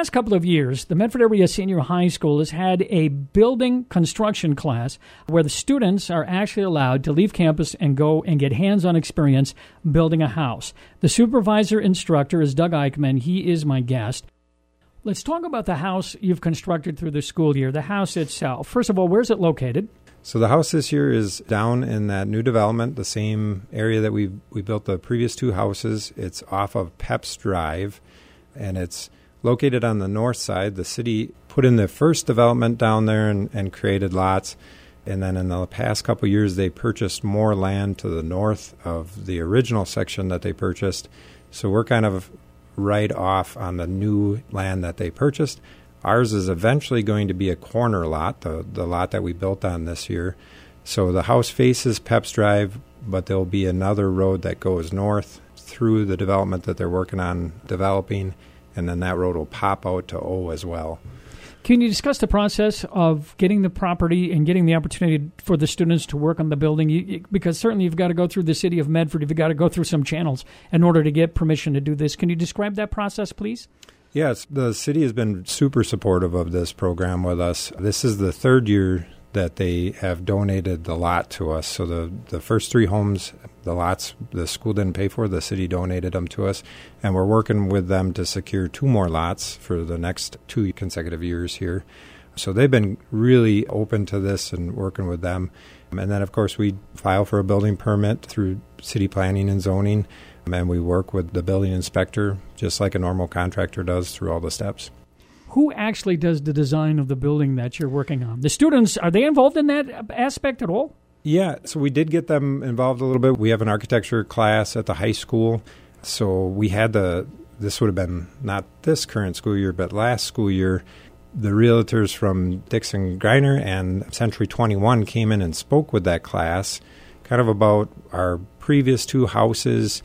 past couple of years, the Medford Area Senior High School has had a building construction class where the students are actually allowed to leave campus and go and get hands-on experience building a house. The supervisor instructor is Doug Eichmann. He is my guest. Let's talk about the house you've constructed through the school year, the house itself. First of all, where's it located? So the house this year is down in that new development, the same area that we built the previous two houses. It's off of Peps Drive, and it's located on the north side. The city put in the first development down there and created lots, and then in the past couple of years they purchased more land to the north of the original section that they purchased. So we're kind of right off on the new land that they purchased. Ours is eventually going to be a corner lot, the lot that we built on this year. So the house faces Peps Drive, but there'll be another road that goes north through the development that they're working on developing, and then that road will pop out to O as well. Can you discuss the process of getting the property and getting the opportunity for the students to work on the building? Because certainly you've got to go through the city of Medford. You've got to go through some channels in order to get permission to do this. Can you describe that process, please? Yes, the city has been super supportive of this program with us. This is the third year that they have donated the lot to us. So the first three homes, the lots, the school didn't pay for, the city donated them to us. And we're working with them to secure two more lots for the next 2 consecutive years here. So they've been really open to this and working with them. And then, of course, we file for a building permit through city planning and zoning. And we work with the building inspector, just like a normal contractor does, through all the steps. Who actually does the design of the building that you're working on? The students, are they involved in that aspect at all? Yeah, so we did get them involved a little bit. We have an architecture class at the high school. So we had this would have been not this current school year, but last school year, the realtors from Dixon Griner and Century 21 came in and spoke with that class kind of about our previous two houses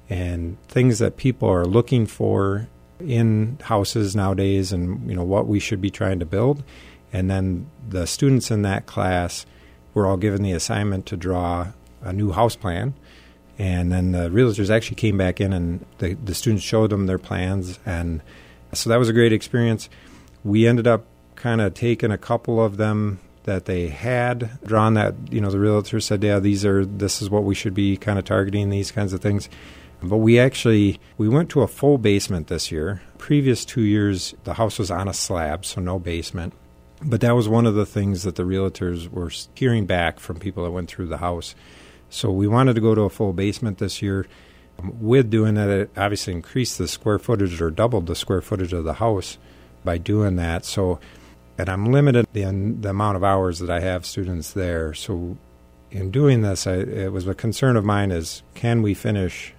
and things that people are looking for in houses nowadays, and what we should be trying to build. And then the students in that class were all given the assignment to draw a new house plan. And then the realtors actually came back in and the students showed them their plans. And so that was a great experience. We ended up kind of taking a couple of them that they had drawn that, the realtors said, yeah, this is what we should be kind of targeting, these kinds of things. But we went to a full basement this year. Previous 2 years, the house was on a slab, so no basement. But that was one of the things that the realtors were hearing back from people that went through the house. So we wanted to go to a full basement this year. With doing that, it obviously increased the square footage or doubled the square footage of the house by doing that. So, and I'm limited in the amount of hours that I have students there. So in doing this, it was a concern of mine is, can we finish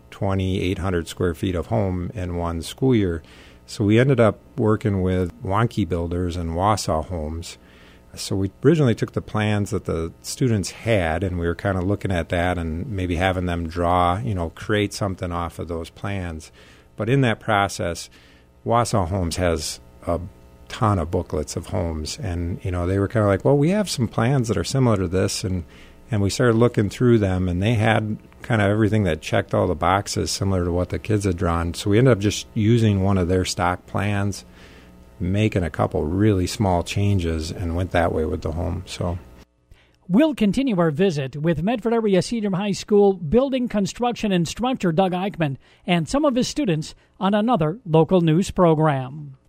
2,800 square feet of home in one school year? So we ended up working with Wonky Builders and Wausau Homes. So we originally took the plans that the students had, and we were kind of looking at that and maybe having them draw, create something off of those plans. But in that process, Wausau Homes has a ton of booklets of homes, and they were kind of like, well, we have some plans that are similar to this, and we started looking through them, and they had kind of everything that checked all the boxes similar to what the kids had drawn. So we ended up just using one of their stock plans, making a couple really small changes, and went that way with the home. So we'll continue our visit with Medford Area Senior High School building construction instructor Doug Eichmann and some of his students on another local news program.